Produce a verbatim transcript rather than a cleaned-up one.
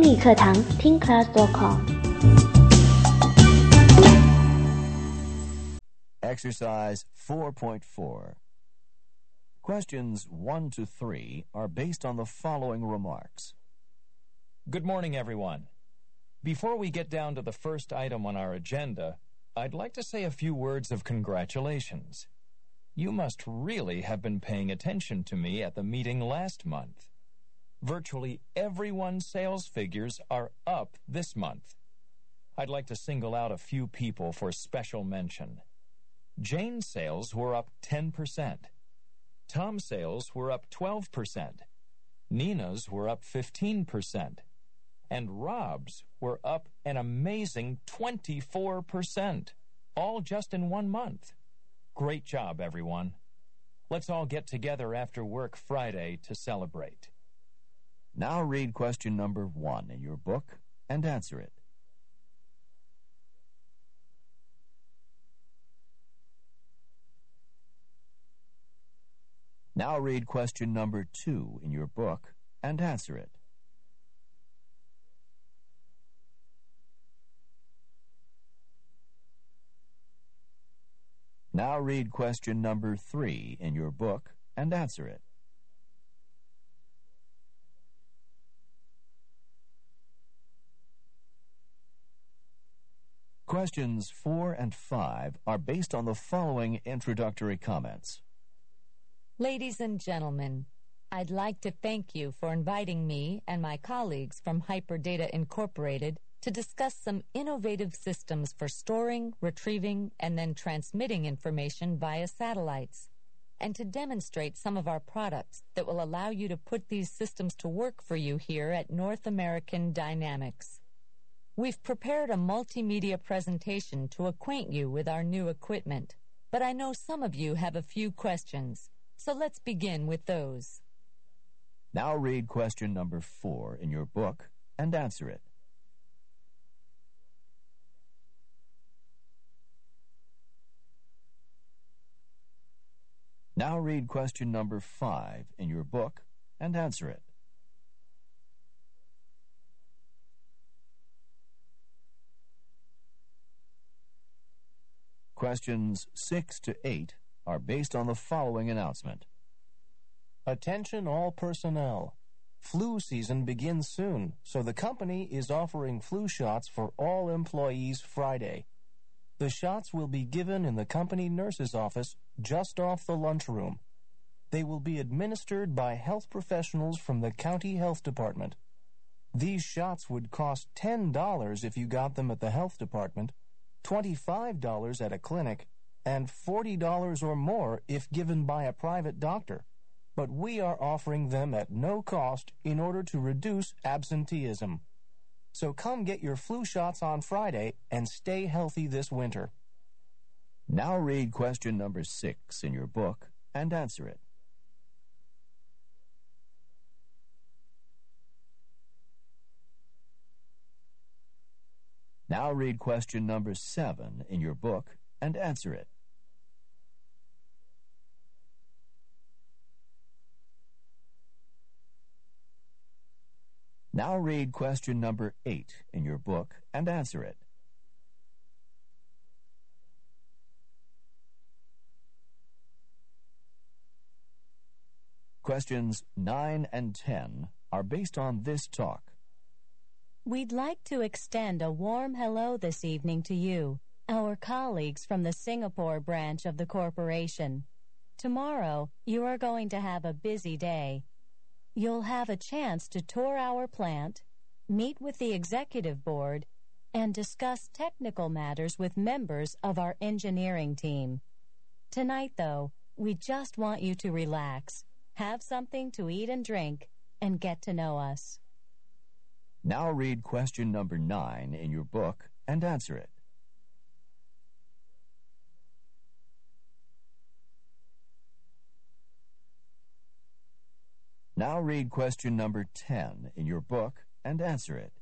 英语课堂 听 class dot com。 Exercise four point four. Questions one to three are based on the following remarks. Good morning, everyone. Before we get down to the first item on our agenda, I'd like to say a few words of congratulations. You must really have been paying attention to me at the meeting last month. Virtually everyone's sales figures are up this month. I'd like to single out a few people for special mention. Jane's sales were up ten percent. Tom's sales were up twelve percent. Nina's were up fifteen percent. And Rob's were up an amazing twenty-four percent, all just in one month. Great job, everyone. Let's all get together after work Friday to celebrate. Now read question number one in your book and answer it. Now read question number two in your book and answer it. Now read question number three in your book and answer it. Questions four and five are based on the following introductory comments. Ladies and gentlemen, I'd like to thank you for inviting me and my colleagues from Hyperdata Incorporated to discuss some innovative systems for storing, retrieving, and then transmitting information via satellites, and to demonstrate some of our products that will allow you to put these systems to work for you here at North American Dynamics. We've prepared a multimedia presentation to acquaint you with our new equipment, but I know some of you have a few questions, so let's begin with those. Now read question number four in your book and answer it. Now read question number five in your book and answer it. Questions six to eight are based on the following announcement. Attention all personnel. Flu season begins soon, so the company is offering flu shots for all employees Friday. The shots will be given in the company nurse's office just off the lunchroom. They will be administered by health professionals from the county health department. These shots would cost ten dollars if you got them at the health department, twenty-five dollars at a clinic, and forty dollars or more if given by a private doctor. But we are offering them at no cost in order to reduce absenteeism. So come get your flu shots on Friday and stay healthy this winter. Now read question number six in your book and answer it. Now read question number seven in your book and answer it. Now read question number eight in your book and answer it. Questions nine and ten are based on this talk. We'd like to extend a warm hello this evening to you, our colleagues from the Singapore branch of the corporation. Tomorrow, you are going to have a busy day. You'll have a chance to tour our plant, meet with the executive board, and discuss technical matters with members of our engineering team. Tonight, though, we just want you to relax, have something to eat and drink, and get to know us. Now read question number nine in your book and answer it. Now read question number ten in your book and answer it.